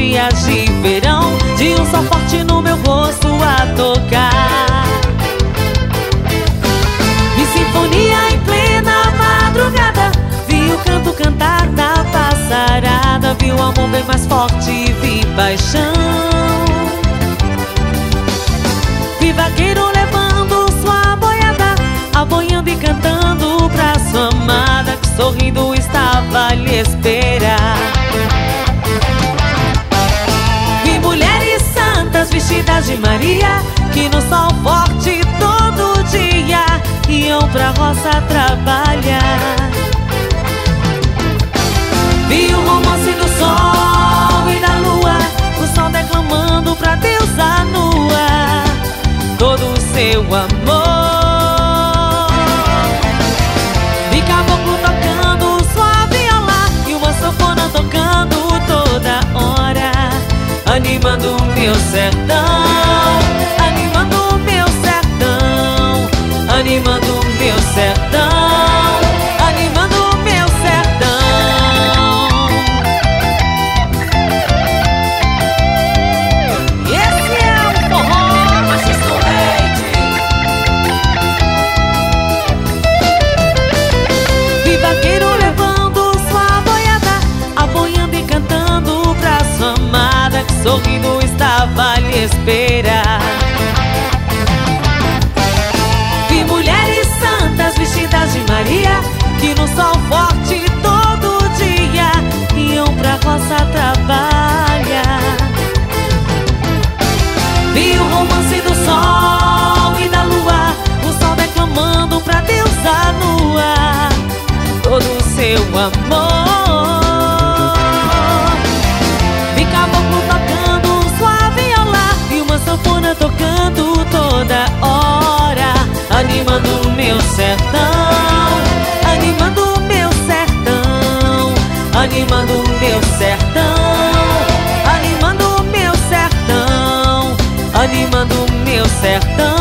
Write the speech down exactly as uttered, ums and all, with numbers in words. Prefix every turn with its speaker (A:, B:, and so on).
A: dias de verão, de um sol forte no meu rosto a tocar. Vi sinfonia em plena madrugada, vi o canto cantar da passarada, vi o amor bem mais forte, vi paixão. Vi vaqueiro levando sua boiada, aboiando e cantando pra sua amada, que sorrindo estava a lhe esperar. Vi mulheres santas vestidas de Maria, que no sol forte todo dia iam pra roça trabalhar. Vi o romance do sol e da lua, o sol declamando pra deusa nua todo o seu amor. Vi caboclo tocando sua viola e uma sanfona tocando toda hora, animando o meu sertão, animando o meu sertão, animando o meu sertão, animando o meu sertão. E esse é o forró Machista Leite. Vi vaqueiro levando sua boiada, aboiando e cantando pra sua amada, que sorrindo estava a lhe esperar. Vi mulheres santas vestidas de Maria, que no sol forte todo dia iam pra roça trabalhar. Vi o romance do sol e da lua, o sol declamando pra deusa nua todo o seu amor. Vi caboclo tocando sua viola e uma sanfona tocando toda hora, animando o meu sertão, animando o meu sertão, animando o meu sertão, animando o meu sertão, animando o meu sertão.